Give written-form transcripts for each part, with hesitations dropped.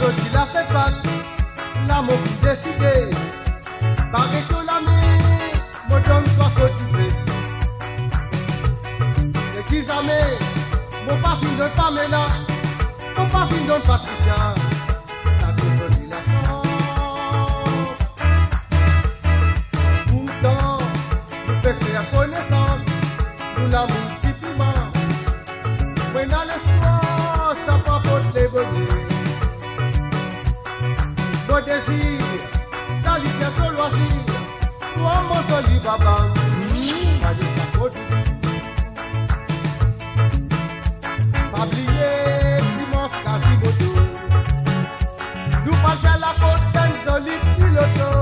Azoti la fait pas, là mon fils décidé. Paraît que la mer, mon donne soit cultivé. Et qu'ils amènent, mon pas fin de Pamela, mon pas fin de Patricia. Ça te donne la chance. Pourtant, nous fait faire connaissance, nous la multiplions. Mais dans l'espoir, ça papote les bonheurs. Nos désirs, ça lui fait trop loisir. Toi, mon joli baba, pas de sa faute. Pas oublier, dimanche, Quasimodo. Nous passons à la côte d'un joli piloto.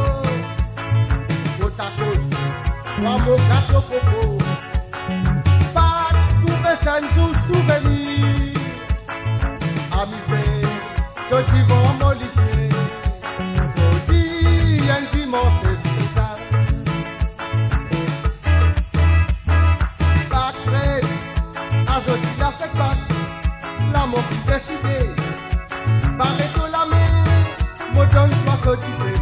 Côte à côte, toi, mon gâteau coco. Pas trouver ça un doux souvenir. Amusé, que tu vas m'oliver. Aujourd'hui, un dimanche spécial. Pas crête, Azoti la fait pas. Là, mon fils décidé. Paraît que la mer, mon donne soit cultivé.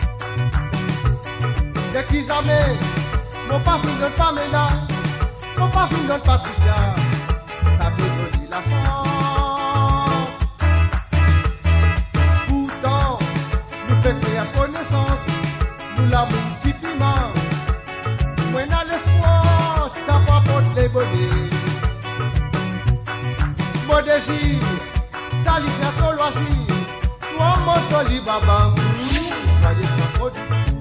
Dès qu'ils amènent, mon pas fin de Pamela, mon pas fin de Patricia. Ça te donne la chance. Pourtant, nous fait faire connaissance, nous la multiplions. Moi, dans l'espoir, ça papote les bonheurs. Mon désir, ça lui fait trop loisir. Toi, mon joli baba, voyez ça produit.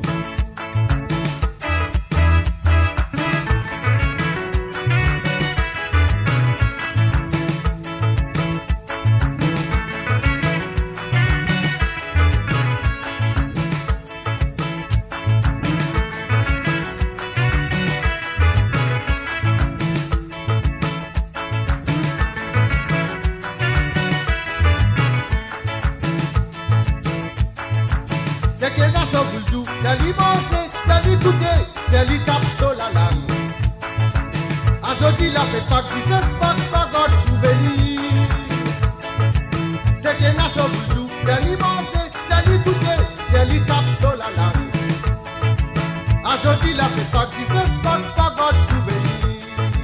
C'est qu'elle a son boulot, c'est lui manger, c'est lui goûter, c'est lui taper sur la langue. Azoti la fait pas qui se passe pas God souvenir. C'est qu'elle a son boulot, c'est lui manger, c'est lui goûter, c'est lui taper sur la langue. Azoti la fait pas qui se passe pas God souvenir.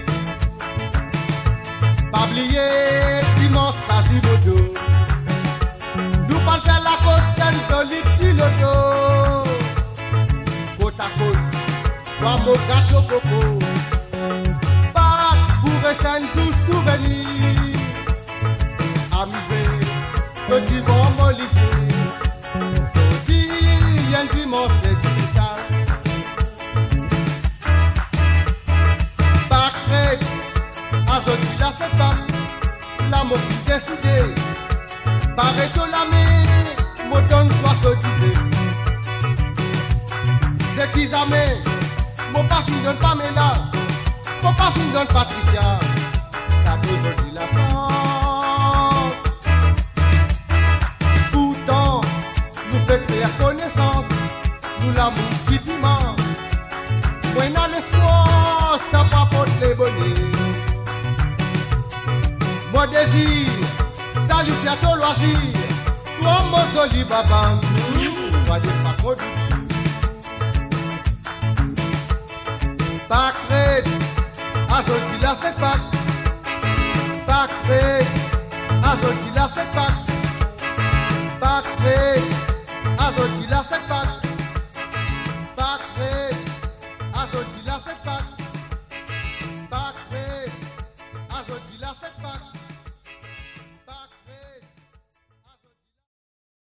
Pas oublier dimanche Quasimodo. Nous passons à la côte d'un joli piloto. Côte à côte, toi mon gâteau coco. Pas pour rester un doux souvenir. Amusé, que tu vas m'oliver. Aujourd'hui, un dimanche spécial. Pas crête, Azoti la fait pas. Là mon fils décidé. Paraît que la mer, mon donne soit cultivé. C'est qu'ils amènent, mon pas fin de Pamela, mon pas fin de Patricia. Ça te donne la chance. Pourtant, nous fait faire connaissance, nous la multiplions. Moi, dans l'espoir, ça papote les bonheurs. Mon désir, ça lui fait trop loisir. Toi, mon joli baba, voyez ça produit. Pas crête, Azoti la fait pas.